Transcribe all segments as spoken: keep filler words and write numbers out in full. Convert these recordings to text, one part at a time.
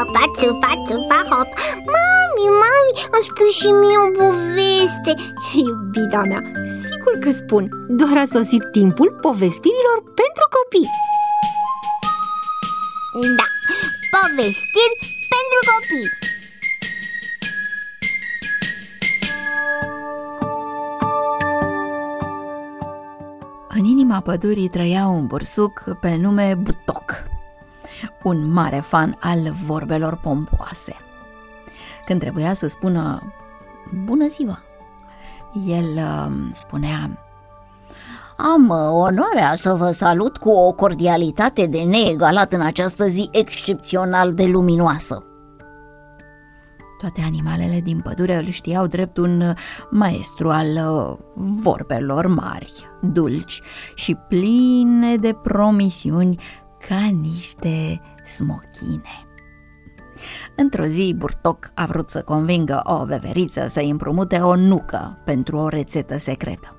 țupa, țupa, țupa, hop. Mami, mami, îmi spui și mie o poveste. Iubita mea, sigur că spun. Doar a sosit timpul povestirilor pentru copii. Da, povestiri pentru copii. În inima pădurii trăia un bursuc pe nume Burtoc, un mare fan al vorbelor pompoase. Când trebuia să spună bună ziua, el uh, spunea: Am onoarea să vă salut cu o cordialitate de neegalat în această zi excepțional de luminoasă. Toate animalele din pădure îl știau drept un maestru al uh, vorbelor mari, dulci și pline de promisiuni, ca niște smochine. Într-o zi, Burtoc a vrut să convingă o veveriță să-i împrumute o nucă pentru o rețetă secretă.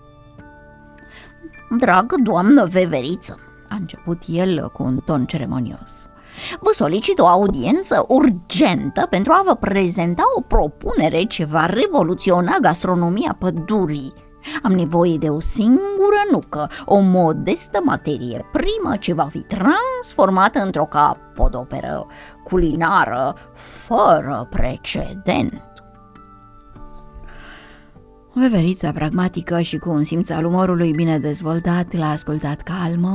Dragă doamnă veveriță, a început el cu un ton ceremonios, vă solicit o audiență urgentă pentru a vă prezenta o propunere ce va revoluționa gastronomia pădurii. Am nevoie de o singură nucă, o modestă materie primă ce va fi transformată într-o capodoperă culinară fără precedent. Veverița pragmatică și cu un simț al umorului bine dezvoltat l-a ascultat calmă.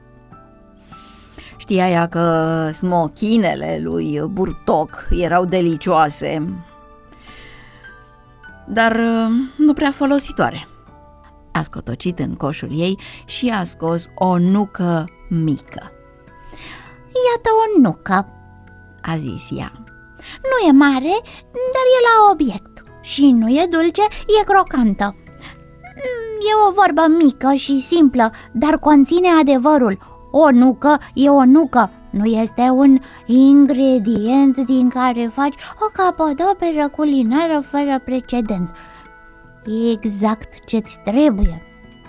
Știa ea că smochinele lui Burtoc erau delicioase, dar nu prea folositoare. A scotocit în coșul ei și a scos o nucă mică. Iată o nucă, a zis ea. Nu e mare, dar e la obiect. Și nu e dulce, e crocantă. E o vorbă mică și simplă, dar conține adevărul. O nucă e o nucă, nu este un ingredient din care faci o capodoperă culinară fără precedent. E exact ce-ți trebuie.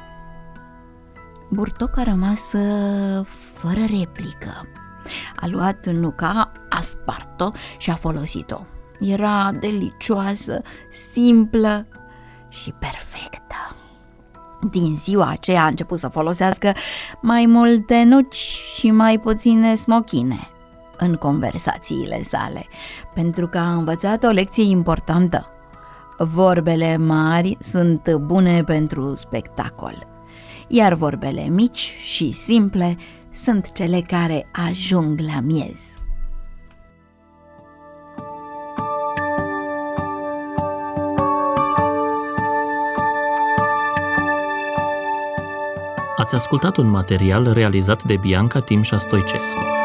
Burtoc a rămas fără replică. A luat nuca, a spart-o și a folosit-o. Era delicioasă, simplă și perfectă. Din ziua aceea a început să folosească mai multe nuci și mai puține smochine în conversațiile sale, pentru că a învățat o lecție importantă. Vorbele mari sunt bune pentru spectacol, iar vorbele mici și simple sunt cele care ajung la miez. Ați ascultat un material realizat de Bianca Timșa Stoicescu.